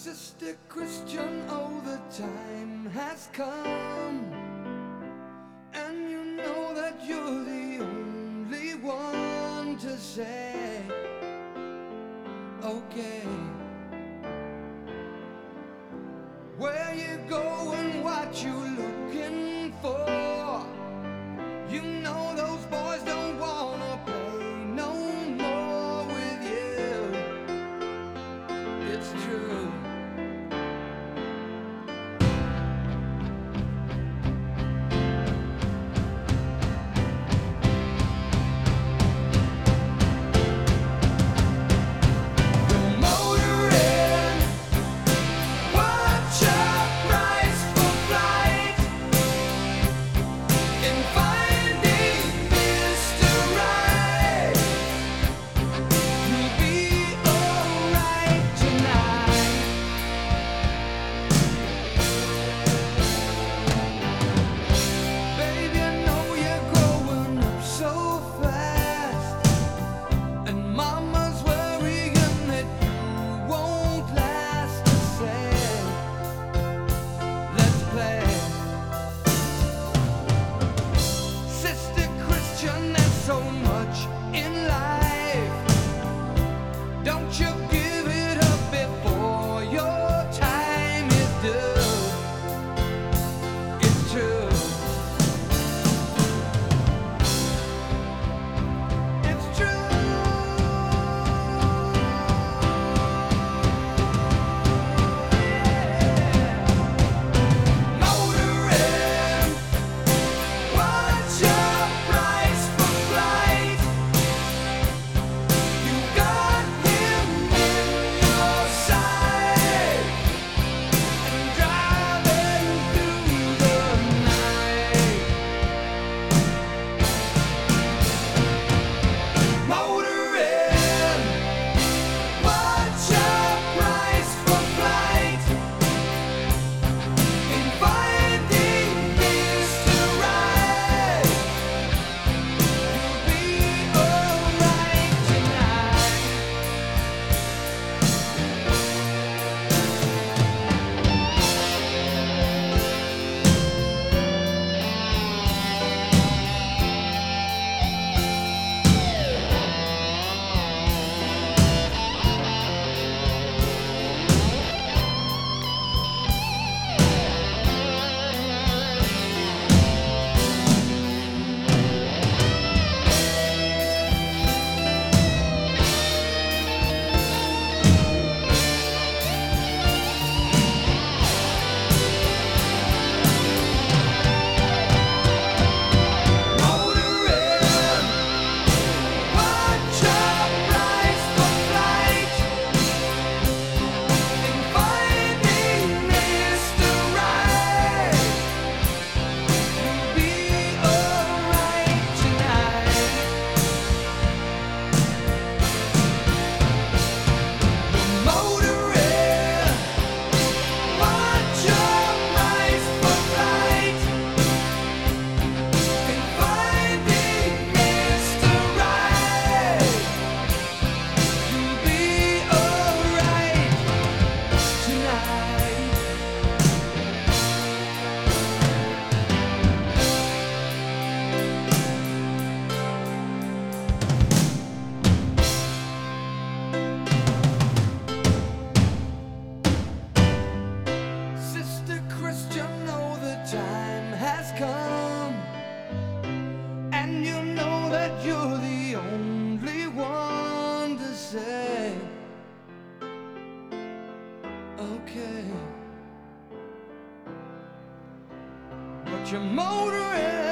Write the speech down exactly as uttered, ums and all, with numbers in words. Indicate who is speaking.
Speaker 1: Sister Christian, oh, the time has come, and you know that you're the only one to say, okay. Where you going, what you looking for? You know those boys don't wanna play no more with you. It's true. So much in life, don't you give it up before your time is due. It's true. It's true. Yeah. Motoring, watch your price for flight. You got him in your sight, and driving through the night. Motoring, watch your price for flight. In finding Mister Right, you'll be alright tonight. Sister Christian, oh, the time has come, and you know that you're the only one to say, okay. But you're motoring